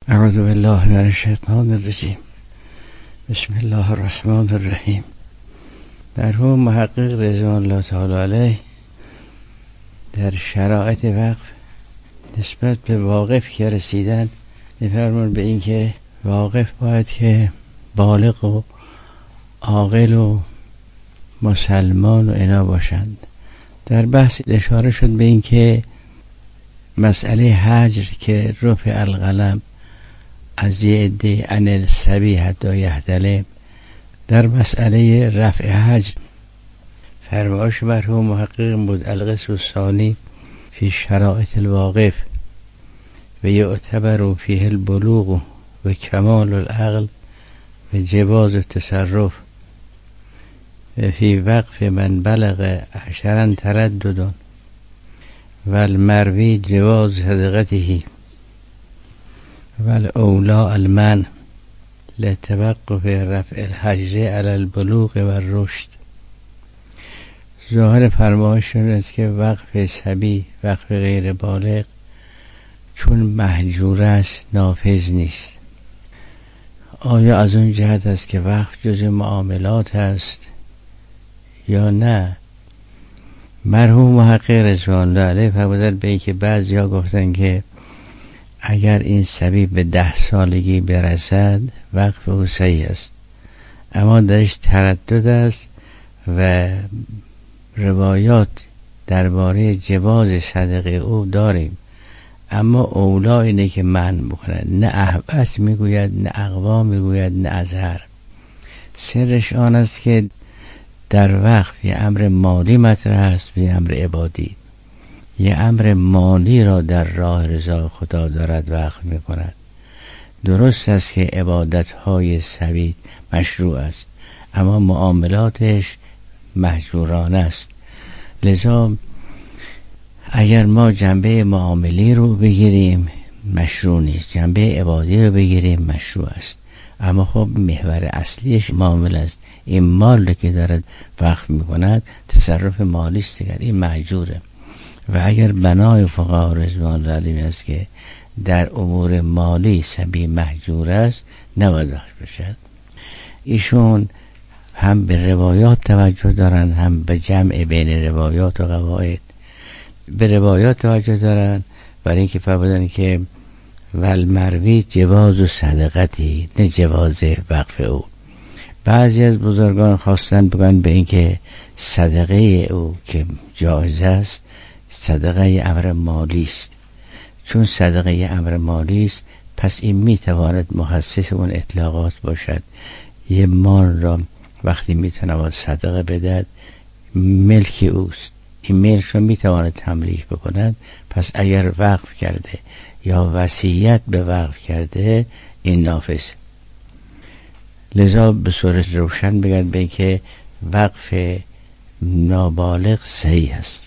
اعوذ بالله من الشیطان الرجیم. بسم الله الرحمن الرحیم. مرحوم محقق رضوان الله تعالی علیه در شرایط وقف نسبت به واقف که رسیدن می‌فرمایند به این که واقف باید که بالغ و عاقل و مسلمان و اینا باشند. در بحث اشاره شد به این که مسئله حجر که رفع القلم از یه عده عن الصبی حتی یحتلم، در مسئله رفع حجر فرمایش مرحوم محقق بود القسم الثانی فی شرایط الواقف و یعتبر فیه البلوغ و کمال العقل و جواز التصرف فی وقف من بلغ 10 تردد و المروی جواز صدقته و الاولا المن لتوقف رفع الحجر علی البلوغ و الرشد. ظاهر فرمایش است که وقف صبی، وقف غیر بالغ، چون مهجور است نافذ نیست. آیا از اون جهت است که وقف جز معاملات است یا نه؟ مرحوم محقق رضوان الله علیه فرمودند به این که بعضیا گفتن که اگر این صبی به 10 سالگی برسد وقف او صحیح است، اما درش تردد است و روایات درباره جواز صدقه او داریم، اما اولا اینه که من بکنه. نه احوص میگوید، نه اقوا میگوید، نه ازهر. سرش آن است که در وقف یه امر مالی مطرح است و یه امر عبادی. یه امر مالی را در راه رضا خدا دارد وقف می کند. درست است که عبادت‌های صبی مشروع است، اما معاملاتش محجورانه است. لذا اگر ما جنبه معاملی رو بگیریم مشروع نیست، جنبه عبادی رو بگیریم مشروع است. اما خب محور اصلیش معامله است. این مال که دارد وقف می کند تصرف مالی است دیگر، این محجوره. و اگر بنای فقها رضوان الله علیهم است که در امور مالی صبی محجور است نباید وقف بشد. ایشون هم به روایات توجه دارن، هم به جمع بین روایات و قواعد. به روایات توجه دارن برای اینکه فرمودن که والمروی جواز و صدقتی، نه جواز وقف او. بعضی از بزرگان خواستن بگن به اینکه صدقه او که جایز است صدقه امر مالی است. چون صدقه امر مالی است پس این میتواند مخصص اون اطلاقات باشد. یه مال را وقتی میتواند صدقه بدهد ملک اوست، این ملک را میتواند تملیک بکند. پس اگر وقف کرده یا وصیت به وقف کرده این نافذ. لذا به صورت روشن بگن به اینکه وقف نابالغ صحیح است.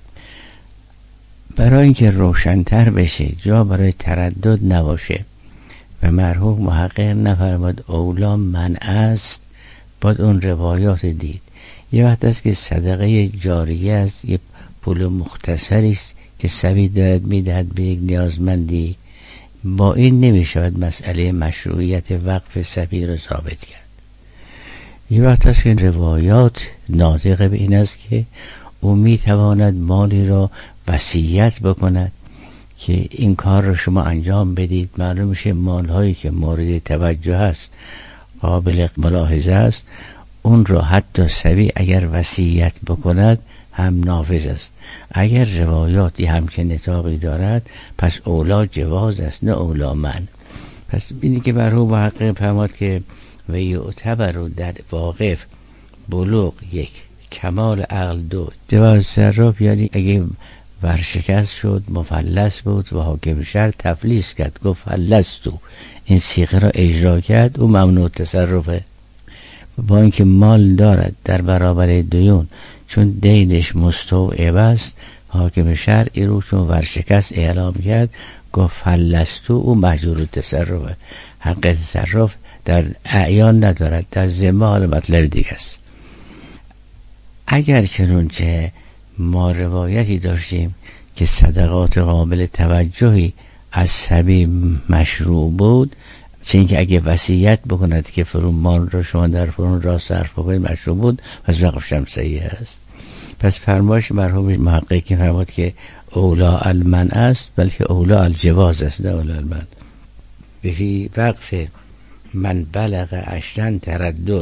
برای اینکه روشن‌تر بشه، جا برای تردد نباشه و مرحوم محقق نفرماد اولا منع است، باید اون روایات دید. یه وقت است که صدقه جاریه است، یه پول مختصری است که صبی دارد میدهد به یک نیازمندی، با این نمیشود مسئله مشروعیت وقف صبی را ثابت کرد. یه وقت است که روایات ناطق به این است که او میتواند مالی را وصیت بکند که این کار رو شما انجام بدید. معلوم میشه مالهایی که مورد توجه است، قابل ملاحظه است، اون رو حتی صبی اگر وصیت بکند هم نافذ است. اگر روایاتی همچنین نطاقی دارد پس اولا جواز است، نه اولا من. پس بینید که مرحوم محقق فرمود که و یعتبر در واقف بلوغ 1، کمال عقل 2، جواز تصرف یعنی اگه ورشکست شد، مفلس بود و حاکم شهر تفلیس کرد، گفت فلستو، این صیغه را اجرا کرد، او ممنوع تصرفه. با اینکه مال دارد در برابر دیون، چون دینش مستوعب است، حاکم شهر این رو چون ورشکست اعلام کرد، گفت فلستو، او محجور تصرفه. حق تصرف در اعیان ندارد، در ذمه حال مطلب دیگه است. اگر چنانچه ما روایتی داشتیم که صدقات قابل توجهی از سبی مشروع بود، چه اینکه اگه وصیت بکند که فرون مال را شما در فرون را صرف بکنید مشروع بود، پس وقفش هم صحیح است. پس فرمایش مرحوم محقق که فرمود که اولا المنع است، بلکه اولا الجواز است، نه اولا المنع. به وقف من بلغ 10 تردد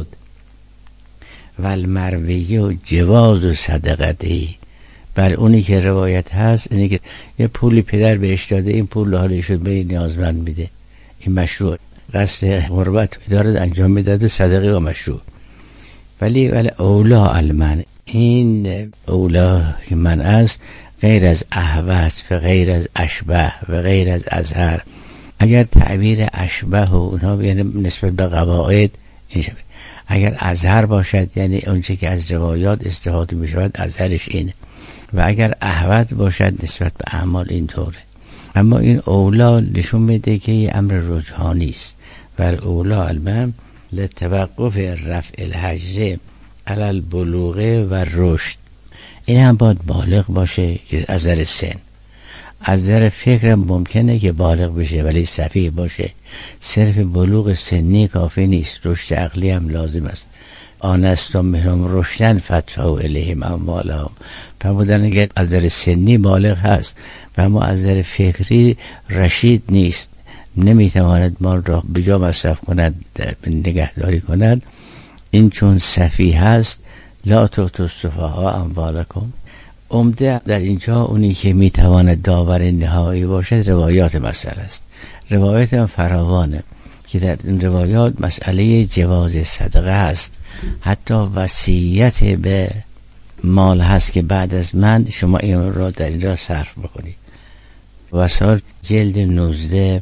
و المروی و جواز و صدقتی. بر اونی که روایت هست اینی که یه پولی پدر بهش داده، این پول حالی شد به نیازمند میده، این مشروع، قصد قربت داره انجام میداد و صدقه و مشروع. ولی اولا المنع، این اولا که من است غیر از احوث و غیر از اشبه و غیر از ازهر. اگر تعبیر اشبه و اونها یعنی نسبت به قواعد این شبه، اگر ازهر باشد یعنی اونچه که از روایات استفاده می شود ازهرش اینه، و اگر احوث باشد نسبت به اعمال اینطوره. اما این اولا نشون میده که این امر رجحانی است. و اولا المنع لتوقف رفع الحجر علی البلوغ و رشد. این هم باید بالغ باشه که از نظر سن، از نظر فکر ممکنه که بالغ بشه ولی سفیه باشه. صرف بلوغ سنی کافی نیست، رشد عقلی هم لازم است. آنستم منهم رشدن فادفعوا الیهم اموالهم. فرمودن اگر از نظر سنی بالغ هست و اما از نظر فکری رشید نیست، نمیتواند مال را به جا مصرف کند، نگهداری کند، این چون سفیه هست. لا تؤتوا السفهاء اموالکم. عمده در اینجا اونی که میتواند داور نهایی باشد روایات مسئله است. روایات هم فراوانه که در این روایات مسئله جواز صدقه است. حتی وصیت به مال هست که بعد از من شما این را در اینجا صرف بکنید. وسائل جلد 19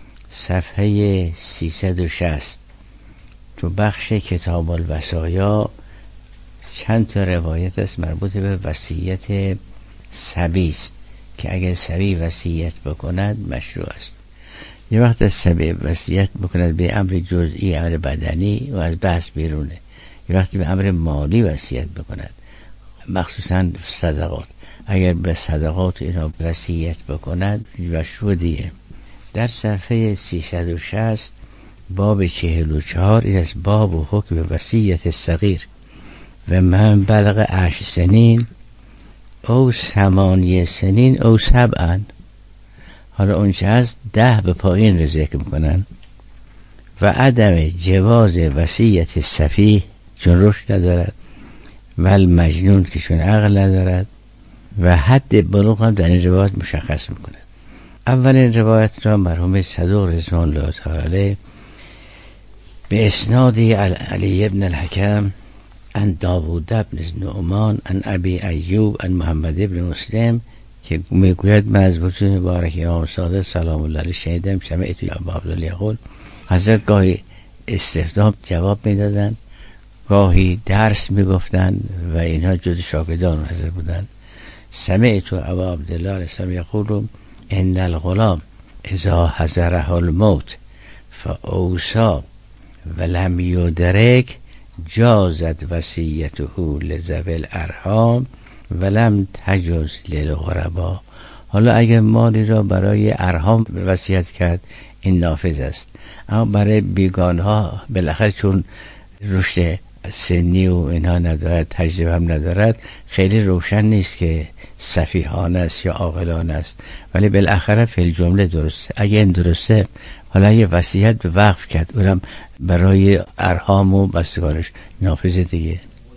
صفحه 360 تو بخش کتاب الوصایا چند تا روایت است مربوط به وصیت صبی است که اگر صبی وصیت بکند مشروع است. یه وقت از صبی وصیت بکند به امر جزئی، امر بدنی و از بحث بیرونه. یه وقتی به امر مالی وصیت بکند، مخصوصا صدقات، اگر به صدقات اینا وصیت بکند مشروع دیگه. در صفحه 360 باب 44 این از باب و حکم وصیت صغیر و من بلغ 8 سنین او 8 سنین او 7. حالا اونچه هست 10 به پایین رو ذکر میکنن. و عدم جواز وصیت سفیه چون رشد ندارد و المجنون که چون عقل ندارد و حد بلوغ هم در این روایت مشخص میکنه. اولین روایت را مرحوم صدوق رضوان الله تعالی به اسناد علی ابن الحکم عن داوود بن نعمان عن ابی ایوب عن محمد ابن مسلم که میگوید من از وجود مبارک امام صادق سلام الله علیه شنیدم سمعت ابا عبدالله یقول. حضرت گاهی استفهام جواب میدادن، گاهی درس میگفتن و اینها جز شاگردان حضرت بودن. سمعت ابا عبدالله علیه یقول ان الغلام اذا حضره الموت فاوصى ولم یدرک جازت وصیته لذوی الارحام ولم تجوز للغربا. حالا اگر مالی را برای ارحام وصیت کرد این نافذ است، اما برای بیگانها بالاخره چون رشد سنی و اینها ندارد، تجربه هم ندارد، خیلی روشن نیست که سفیهانه است یا عاقلانه است، ولی بالاخره فی الجمله درسته. اگه این درسته، حالا اگه وصیت به وقف کرد اونم برای ارحام و بستگانش نافذ دیگه.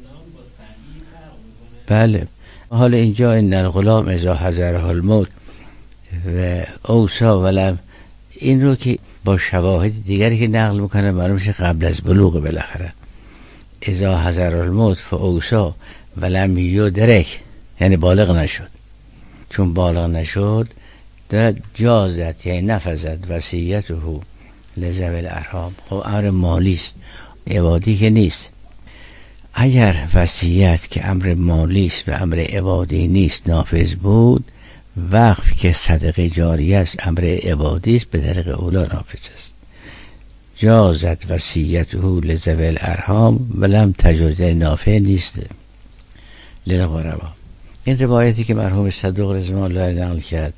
بله. حالا اینجا ان الغلام اذا حضره الموت و اوصا ولم، این رو که با شواهد دیگری که نقل میکنه معلوم میشه قبل از بلوغ بالاخره. اذا حضره الموت فاوصا ولم یدرک یعنی بالغ نشد. چون بالغ نشد در جازت یعنی نفذت وصیته لذوی الارحام. خب امر مالی است، عبادی که نیست. اگر وصیت که امر مالی است و امر عبادی نیست نافذ بود، وقف که صدقه جاریه است امر عبادی است، به طریق اولا نافذ است. جازت وصیته لذوی الارحام ولم تجوز نافع نیست للغربا. این روایتی که مرحوم صدوق رضوان الله نقل کرد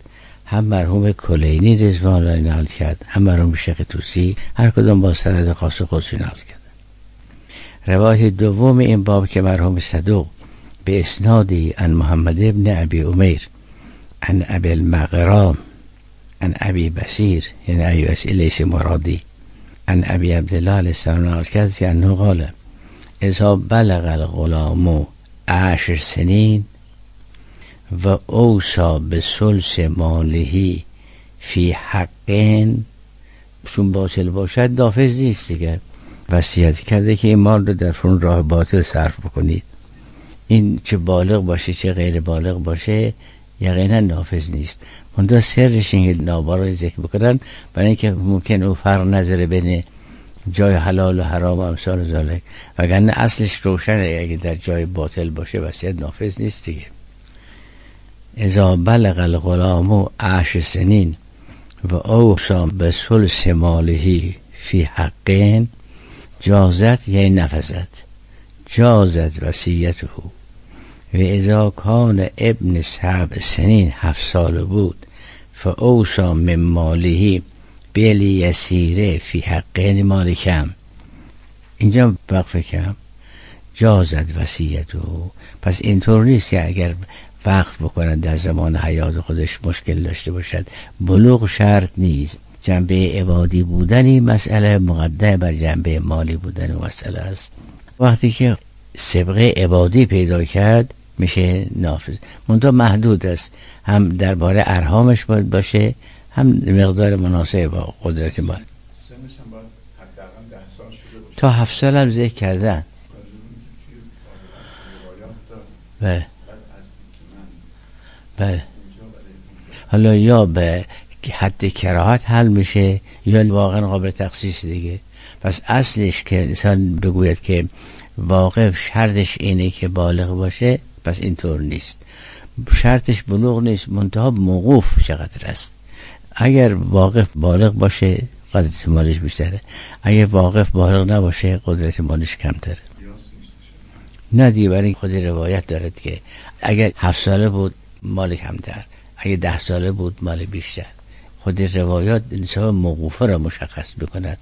هم مرحوم کلینی رضوان الله نقل کرد، هم مرحوم شیخ طوسی، هر کدام با سند خاص خودش نقل کرد. روایت دوم این باب که مرحوم صدوق به اسنادی عن محمد ابن ابی امیر عن ابی المغرام عن ابی بصیر، یعنی ابی بصیر لیس مرادی، عن ابی عبدالله علیه السلام نقل کرد که انه قال اذا بلغ الغلام 10 سنین و اوصى بثلث ماله فی حقین، چون باطل باشد نافذ نیست دیگه. وصیت کرده که این مال رو در اون راه باطل صرف بکنید. این چه بالغ باشه چه غیر بالغ باشه یقینا نافذ نیست. منتها سرش این نابارا رو ذکر بکنن برای اینکه ممکن او فرق نظره بین جای حلال و حرام و امثال ذالک، وگرنه اصلش روشنه. اگه در جای باطل باشه وصیت نافذ نیست دیگه. اذا بلغ الغلام 10 سنین و اوصى بثلث ماله فی حقین جازت، یعنی نفذت، جازت وصیته. و اذا کان ابن 7 سنین 7 سال بود فاوصى من ماله بالیسیره فی حقین، مال کم، اینجا وقف کم، جازت وصیته. پس اینطور نیست که اگر وقف بکنن در زمان حیات خودش مشکل داشته باشد. بلوغ شرط نیست. جنبه عبادی بودنی مسئله مقدم بر جنبه مالی بودن مسئله است. وقتی که سبقه عبادی پیدا کرد میشه نافذ، منتها محدود است. هم درباره ارحامش باید باشه، هم مقدار مناسب با قدرت مال. تا 7 سال هم ذکر کردن. بله بله. حالا یا به حد کراهت حل میشه یا واقعا قابل تخصیص دیگه. پس اصلش که انسان بگوید که واقف شرطش اینه که بالغ باشه، پس اینطور نیست. شرطش بلوغ نیست، منتها موقوف چقدر است. اگر واقف بالغ باشه قدرت مالش بیشتره، اگر واقف بالغ نباشه قدرت مالش کمتره. نه دیگه، برای خود روایت دارد که اگر 7 ساله بود مال کمتر، اگر 10 ساله بود مال بیشتر. خود روایات انصاف موقوفه را مشخص بکند.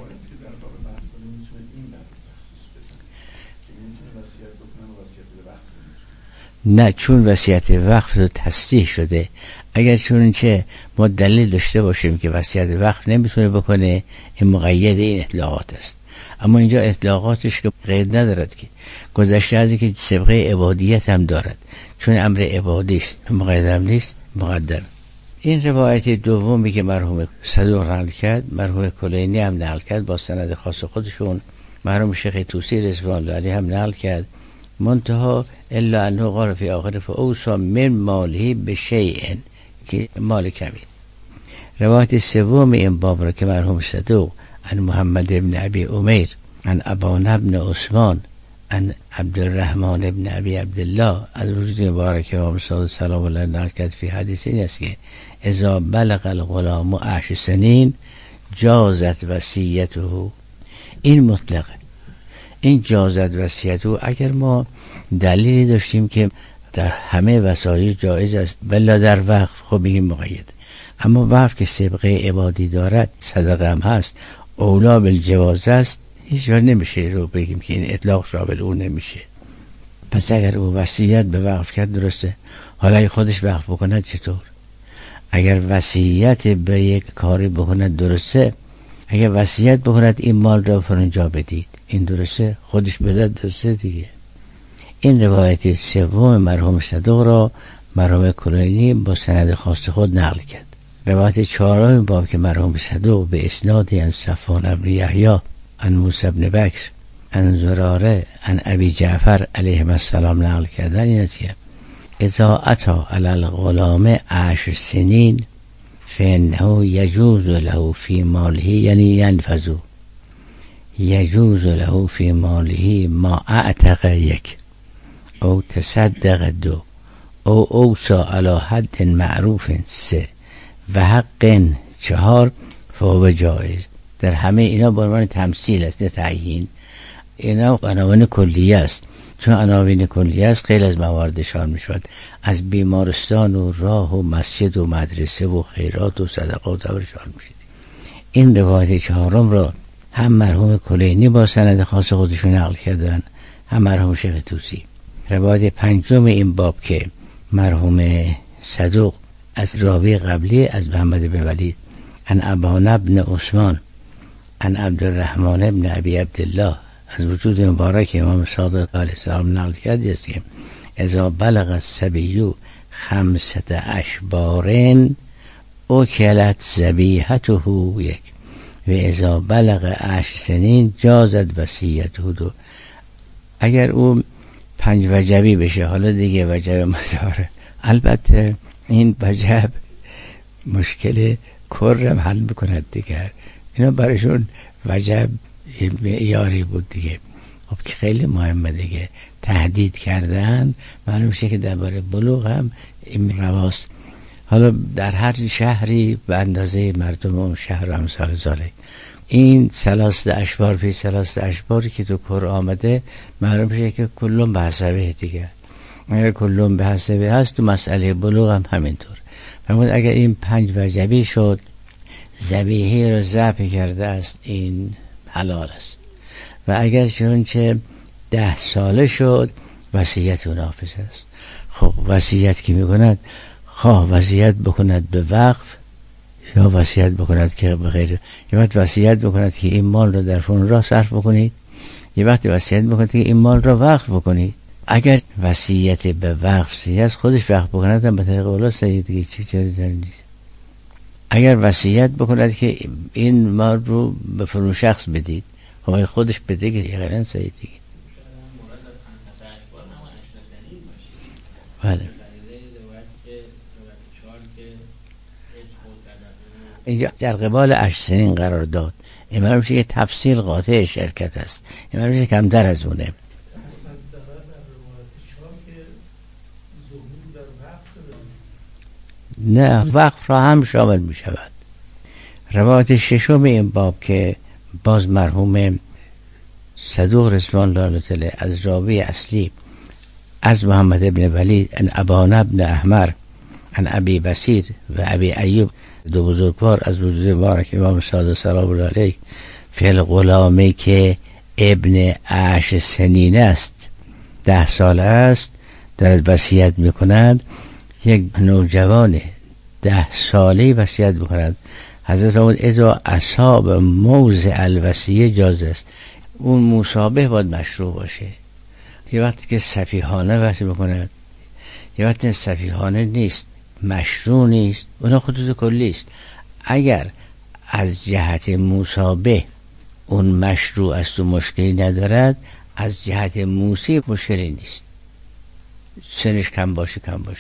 نه، چون وصیت وقف رو تصریح شده. اگر چون چه ما دلیل داشته باشیم که وصیت وقف نمیتونه بکنه، این مقید این اطلاقات است. اما اینجا اطلاقاتش که قید ندارد، که گذشته از که سبقه عبادیت هم دارد، چون امر عبادی است، مقدم نیست، مقدم. این روایت دومی که مرحوم صدوق نقل کرد، مرحوم کلینی هم نقل کرد با سند خاص خودشون، مرحوم شیخ طوسی رضوان الله علیه هم نقل کرد، منتها الا انه قال فی آخر فاوصى من ماله بشیء، که مال کمی. روایت سوم این باب را که مرحوم صدوق عن محمد ابن ابی امیر عن ابان ابن عثمان عن عبدالرحمن ابن ابی عبدالله از وجود مبارک امام صادق سلام الله نقل کرد فی حدیث این است که اذا بلغ الغلام 10 سنین جازت وصیته. این مطلقه، این جازت وصیته. اگر ما دلیلی داشتیم که در همه وسایل جایز است، بلا در وقف خب میگیم مقید. اما وقف که سبقه عبادی دارد، صدقه هم هست، اولا بالجواز است، هیچ جا نمیشه رو بگیم که این اطلاق شامل اون نمیشه. پس اگر او وصیت به وقف کرد درسته. حالا اگه خودش وقف بکند چطور؟ اگر وصیت به یک کاری بکند درسته. اگر وصیت بکند این مال را فرنجا بدید، این درسته، خودش بدد درسته دیگه. این روایت سوم مرحوم صدوق را مرحوم کلینی با سند خاص خود نقل کرد. روایت چهارم باب که مرحوم صدوق به اسنادی عن صفوان بن یحیی عن موسی بن بکر عن زراره عن ابی جعفر علیه السلام نقل کردن این است که اذا اتی علی الغلام 10 سنین فانه یجوز له فی ماله، یعنی ینفذ، یجوز له فی ماله ما اعتق 1 او تصدق 2 او اوصى علی حد معروف 3 و حق 4 فهو جایز. در همه اینا به عنوان تمثیل است، نه تعیین. اینا عنوان کلیه است. چون عناوین کلی است خیلی از مواردشان میشود، از بیمارستان و راه و مسجد و مدرسه و خیرات و صدقات ورشان میشید. این روایت چهارم را هم مرحوم کلینی با سند خاص خودشون نقل کردن، هم مرحوم شیخ طوسی. روایت پنجم این باب که مرحوم صدوق از راوی قبلی از محمد بن ولید عن ابان بن عثمان عن عبدالرحمن بن ابی عبدالله از وجود مبارک امام صادق علیه السلام نقل کرده است که اذا بلغ الصبی 5 اشبار اکلت ذبیحته یک و اذا بلغ 10 سنین جازت وصیته 2. اگر او 5 وجبی بشه، حالا دیگه وجب مداره، البته این وجب مشکل کرم حل میکند دیگر، اینا برایشون وجب معیاری بود دیگه. خب که خیلی مهمه دیگه، تهدید کردن معلوم میشه که درباره بلوغ هم این رواست. حالا در هر شهری به اندازه مردم اون شهر امثال ذالک، این 3 اشبار فی 3 اشباری که تو قرآن آمده معلوم میشه که کلهم به حسبه دیگه. اگر کلهم به حسبه هست تو مسئله بلوغ هم همینطور. فرمود اگر این 5 وجبی شد، ذبیحه رو ذبح کرده است، این حلال است. و اگر چنانچه 10 ساله شد، وصیت نافذ است. خب وصیت که میکند، خواه وصیت بکند به وقف یا وصیت بکند که به غیر، یه وقت وصیت بکند که این مال رو در فلان راه صرف بکنید، یه وقت وصیت بکند که این مال رو وقف بکنید. اگر وصیت به وقف سیاست خودش وقف بکند هم به طریق اولا سید دیگه چیزی نیست. اگر وصیت بکند که این مال رو به فلان شخص بدید، خب خودش بده که غیرن سید دیگه. بله. اینجا در قبال 8 سنین قرار داد. این معلوم میشه که تفصیل قاطع شرکت است. این معلوم میشه کمتر از اونه. نه، وقف را هم شامل می شود. روایت ششم این باب که باز مرحوم صدوق رضوان الله تعالی از راوی اصلی از محمد بن ولید ان ابان بن احمر ان ابی بصیر و ابی ایوب، 2 بزرگوار از وجود مبارک امام صادق سلام الله علیه، فی الغلامی که ابن 10 سنین است، 10 ساله است، در وصیت میکند. یک نوجوان 10 ساله وصیت میکند. حضرت فرمود اذا اصاب موضع الوصیه جاز است. اون مشابه باید مشروع باشه. یه وقتی که سفیهانه وصیت میکند، یه وقتی سفیهانه نیست، مشروع نیست، اون خطوط کلی است. اگر از جهت مشابه اون مشروع است و مشکلی ندارد، از جهت موسی مشکلی نیست، سنش کم باشه.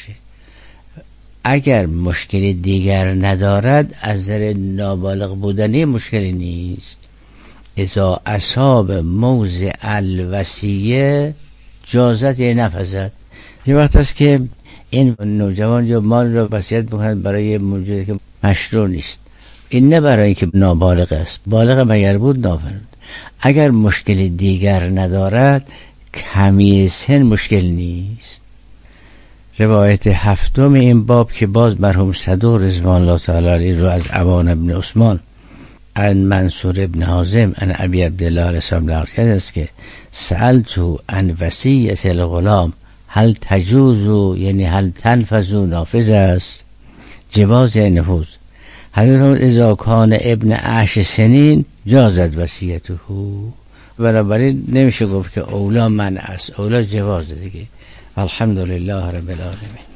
اگر مشکلی دیگر ندارد، از نظر نابالغ بودنی مشکلی نیست. اذا اصاب موضع الوصیه جازت یه نفذت. یه وقت است که این نوجوان یا مال را وصیت بکند برای موجودی که مشروع نیست، این نه برای که نابالغ است، بالغ مگر بود نافرد. اگر مشکل دیگر ندارد، کمی سن مشکل نیست. روایت 7 این باب که باز مرحوم صدوق رضوان الله تعالی علیه رو از ابان بن عثمان عن منصور بن حازم عن ابی عبدالله علیه السلام نقل کرده است که سألتو عن وصیت الغلام هل تجوز، یعنی هل تنفذ، نافذ است، جواز نفوذ. حضرت اذا کان ابن 10 سنین جازت وصیته. بنابراین نمیشه گفت که اولا منع است، اولا جواز دیگه. الحمدلله رب العالمین.